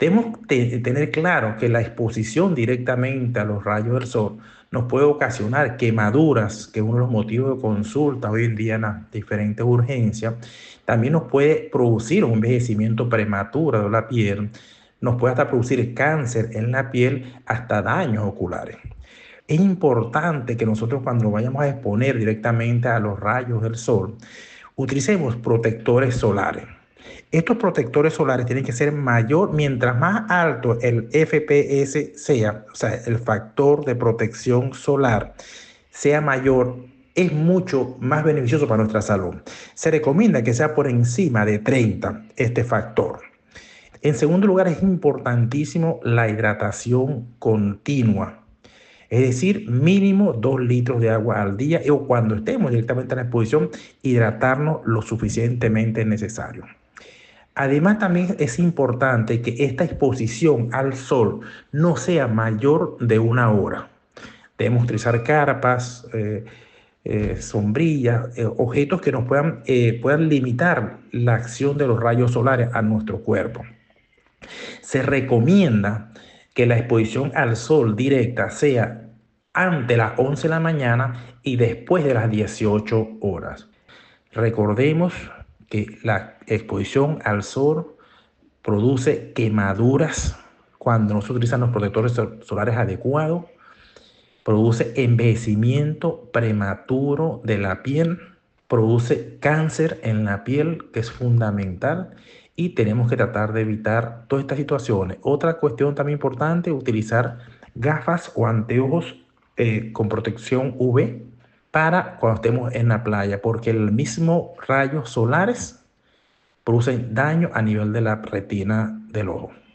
Debemos tener claro que la exposición directamente a los rayos del sol nos puede ocasionar quemaduras, que es uno de los motivos de consulta hoy en día en las diferentes urgencias. También nos puede producir un envejecimiento prematuro de la piel, nos puede hasta producir cáncer en la piel, hasta daños oculares. Es importante que nosotros cuando nos vayamos a exponer directamente a los rayos del sol, utilicemos protectores solares. Estos protectores solares tienen que ser mayor, mientras más alto el FPS sea, o sea, el factor de protección solar sea mayor, es mucho más beneficioso para nuestra salud. Se recomienda que sea por encima de 30 este factor. En segundo lugar, es importantísimo la hidratación continua. Es decir, mínimo 2 litros de agua al día o cuando estemos directamente en la exposición, hidratarnos lo suficientemente necesario. Además, también es importante que esta exposición al sol no sea mayor de 1 hora. Debemos utilizar carpas, sombrillas, objetos que nos puedan limitar la acción de los rayos solares a nuestro cuerpo. Se recomienda que la exposición al sol directa sea ante las 11 de la mañana y después de las 18 horas. Recordemos que la exposición al sol produce quemaduras cuando no se utilizan los protectores solares adecuados, produce envejecimiento prematuro de la piel, produce cáncer en la piel, que es fundamental, y tenemos que tratar de evitar todas estas situaciones. Otra cuestión también importante, utilizar gafas o anteojos con protección UV para cuando estemos en la playa, porque el mismo rayos solares producen daño a nivel de la retina del ojo.